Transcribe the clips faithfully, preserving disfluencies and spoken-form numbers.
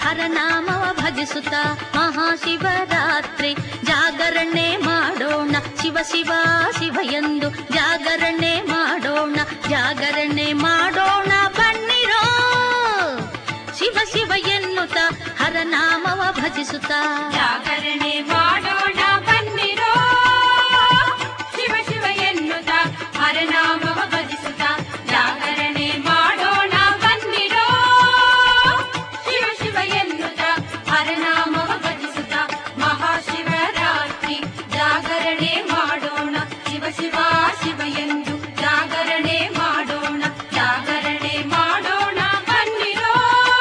ಹರನಾಮವ ಭಜಿಸುತ್ತ ಮಹಾಶಿವರಾತ್ರಿ ಜಾಗರಣೆ ಮಾಡೋಣ. ಶಿವ ಶಿವ ಶಿವ ಎಂದು ಜಾಗರಣೆ ಮಾಡೋಣ, ಜಾಗರಣೆ ಮಾಡೋಣ ಬನ್ನಿರೋ. ಶಿವ ಶಿವ ಎನ್ನುತ್ತ ಹರನಾಮವ ಭಜಿಸುತ್ತ ಜಾಗರಣೆ ಮಾಡೋಣ ಬನ್ನಿರೋ. ಶಿವ ಶಿವ ಎನ್ನುತ್ತ ಹರನಾಮವ ಭಜಿಸುತ್ತ ಜಾಗರಣೆ ಮಾಡೋಣ ಬನ್ನಿರೋ. ಶಿವ ಶಿವ ಎನ್ನುತ್ತ ಹರನಾಮವ ಭಜಿಸುತ್ತ ಮಹಾಶಿವರಾತ್ರಿ ಜಾಗರಣೆ ಮಾಡೋಣ. ಶಿವ ಶಿವ ಶಿವ ಎಂದು ಜಾಗರಣೆ ಮಾಡೋಣ, ಜಾಗರಣೆ ಮಾಡೋಣ ಬನ್ನಿರೋ.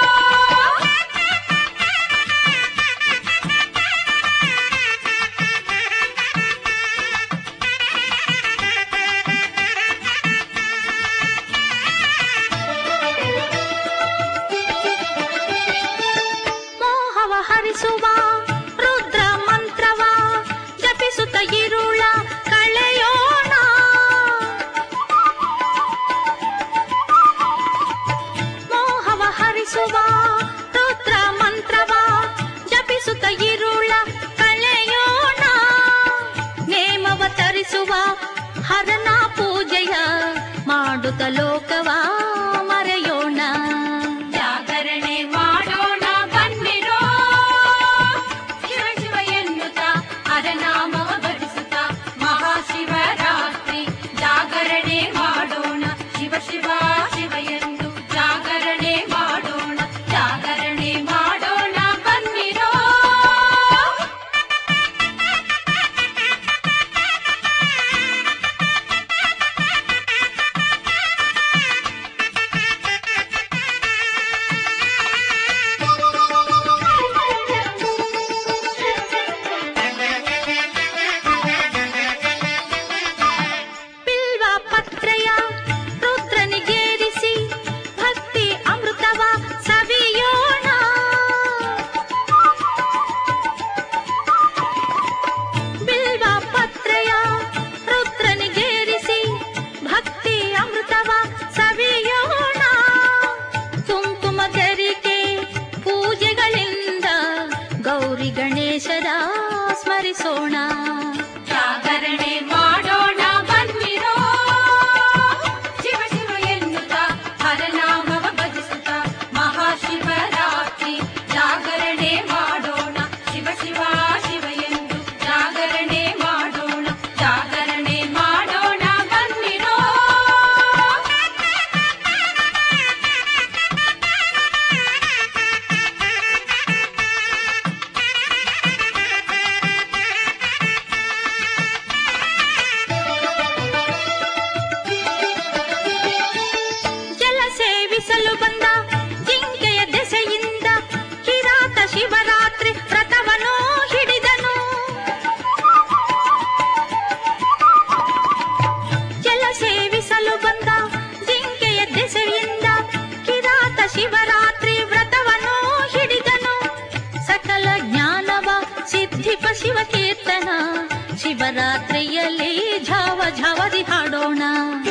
ಮೋಹವ ಹರಿಸುವ ರುದ್ರ ಮಂತ್ರವ ಜಪಿಸುತ್ತ ಇರುಳ ಕಳೆಯೋಣ. ಮೋಹವ ಹರಿಸುವ ರುದ್ರ ಮಂತ್ರವ ಜಪಿಸುತ್ತ ಇರುಳ ಕಳೆಯೋಣ. ನೇಮವ ತರಿಸುವ ಹರನ ಪೂಜೆಯ ಮಾಡುತ್ತ ಲೋಕವ ಮರೆಯೋಣ. ಜಾಗರಣೆ ಮಾಡೋಣ ಬನ್ನಿರೋ. ಶಿವ ಶಿವ ಎನ್ನುತ್ತ ಹರನಾಮವ ಭಜಿಸುತ್ತ ಮಹಾಶಿವರಾತ್ರಿ ಜಾಗರಣೆ ಮಾಡೋಣ. ಶಿವ ಶಿವ ಶಿವ ಎಂದು ಜಾಗರಣೆ ಮಾಡೋಣ, ಜಾಗರಣೆ ಮಾಡೋಣ ಬನ್ನಿರೋ. ಬಿಲ್ವ ಪತ್ರೆಯ ರುದ್ರನಿಗೇರಿಸಿ ಭಕ್ತಿ ಅಮೃತವ ಸವಿಯೋಣ. ಬಿಲ್ವ ಪತ್ರೆಯ ರುದ್ರನಿಗೇರಿಸಿ ಭಕ್ತಿ ಅಮೃತವ ಸವಿಯೋಣ. ಕುಂಕುಮ ಗರಿಕೆ ಪೂಜೆಗಳಿಂದ ಗೌರಿ ಗಣೇಶರ ಸ್ಮರಿಸೋಣ. ಜಾಗರಣೆ ಮಾಡೋಣ ಬನ್ನಿರೋ. ಶಿವ ಶಿವ ಎನ್ನುತ್ತ ಹರನಾಮವ ಭಜಿಸುತ್ತ ಮಹಾಶಿವರಾತ್ರಿ ಜಾಗರಣೆ ಮಾಡೋಣ. ಶಿವ ಶಿವ ಶಿವ ಎಂದು ಜಾಗರಣೆ ಮಾಡೋಣ, ಜಾಗರಣೆ ಮಾಡೋಣ ಬನ್ನಿರೋ. ಜಲ ಸೇವಿಸಲು ಬಂದ ಜಿಂಕೆಯ ದೆಸೆಯಿಂದ ಕಿರಾತ ಶಿವರಾತ್ರಿ ವ್ರತವನು ಹಿಡಿದನು. ಜಲ ಸೇವಿಸಲು ಬಂದ ಜಿಂಕೆಯ ದೆಸೆಯಿಂದ ಕಿರಾತ ಶಿವರಾತ್ರಿ ವ್ರತವನು ಹಿಡಿದನು. ಸಕಲ ಜ್ಞಾನವ ಸಿದ್ಧಿಪ ಶಿವ ಕೀರ್ತನ ಶಿವರಾತ್ರಿಯಲ್ಲಿ ಝಾವ ಝಾವದಿ ಹಾಡೋಣ.